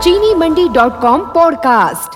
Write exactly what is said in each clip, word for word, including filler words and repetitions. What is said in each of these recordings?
चीनी Mandi dot com podcast.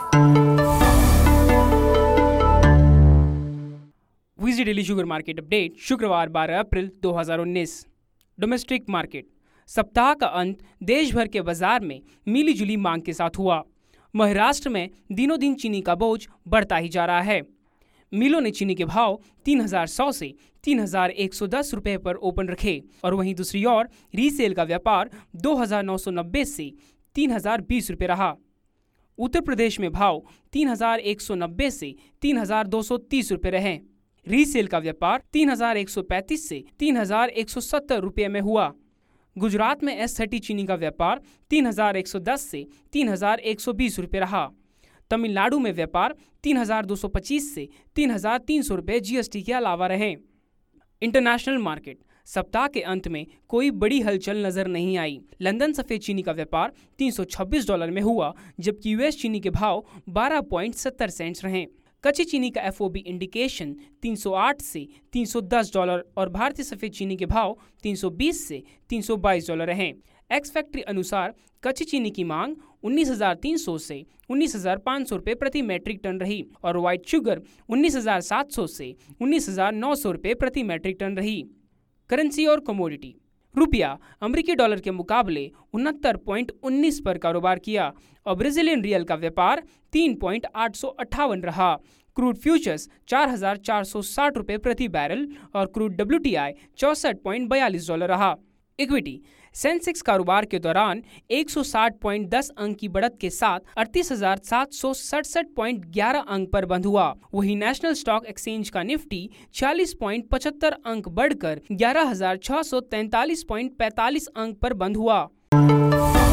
VG daily sugar market update शुक्रवार बारह अप्रैल दो हज़ार उन्नीस। डोमेस्टिक मार्केट सप्ताह का अंत देश भर के बाजार में मिली जुली मांग के साथ हुआ। महाराष्ट्र में दिनों दिन चीनी का बोझ बढ़ता ही जा रहा है। मिलों ने चीनी के भाव तीन हज़ार सौ से तीन हज़ार एक सौ दस रुपए पर ओपन रखे और वहीं दूसरी ओर रीसेल का व्यापार दो हज़ार नौ सौ नब्बे से तीन हज़ार बीस रुपए रहा। उत्तर प्रदेश में भाव तीन हज़ार एक सौ नब्बे से तीन हज़ार दो सौ तीस रुपए रहे। रीसेल का व्यापार तीन हज़ार एक सौ पैंतीस से तीन हज़ार एक सौ सत्तर रुपए में हुआ। गुजरात में एस थर्टी चीनी का व्यापार तीन हज़ार एक सौ दस से तीन हज़ार एक सौ बीस रुपए रहा। तमिलनाडु में व्यापार तीन हज़ार दो सौ पच्चीस से तीन हज़ार तीन सौ रुपए जीएसटी के अलावा रहे। इंटरनेशनल मार्केट सप्ताह के अंत में कोई बड़ी हलचल नजर नहीं आई। लंदन सफेद चीनी का व्यापार तीन सौ छब्बीस डॉलर में हुआ, जबकि यूएस चीनी के भाव बारह पॉइंट सत्तर सेंट्स रहे। कच्ची चीनी का एफओबी इंडिकेशन तीन सौ आठ से तीन सौ दस डॉलर और भारतीय सफेद चीनी के भाव तीन सौ बीस से तीन सौ बाईस डॉलर रहे। एक्स फैक्ट्री अनुसार कच्ची चीनी की मांग उन्नीस हज़ार तीन सौ से उन्नीस हज़ार पाँच सौ रुपए प्रति मैट्रिक टन रही और व्हाइट शुगर उन्नीस हज़ार सात सौ से उन्नीस हज़ार नौ सौ रुपए प्रति मैट्रिक टन रही। करेंसी और कमोडिटी रुपया अमेरिकी डॉलर के मुकाबले उनहत्तर पॉइंट उन्नीस पर कारोबार किया और ब्राजीलियन रियल का व्यापार तीन पॉइंट आठ सौ अट्ठावन रहा। क्रूड फ्यूचर्स चार हज़ार चार सौ साठ रुपए प्रति बैरल और क्रूड डब्ल्यूटीआई चौसठ पॉइंट बयालीस डॉलर रहा। इक्विटी सेंसेक्स कारोबार के दौरान एक सौ साठ पॉइंट दस अंक की बढ़त के साथ अड़तीस हज़ार सात सौ सड़सठ पॉइंट ग्यारह अंक पर बंद हुआ। वहीं नेशनल स्टॉक एक्सचेंज का निफ्टी छियालीस पॉइंट पचहत्तर अंक बढ़कर ग्यारह हज़ार छह सौ तैंतालीस पॉइंट पैंतालीस अंक पर बंद हुआ।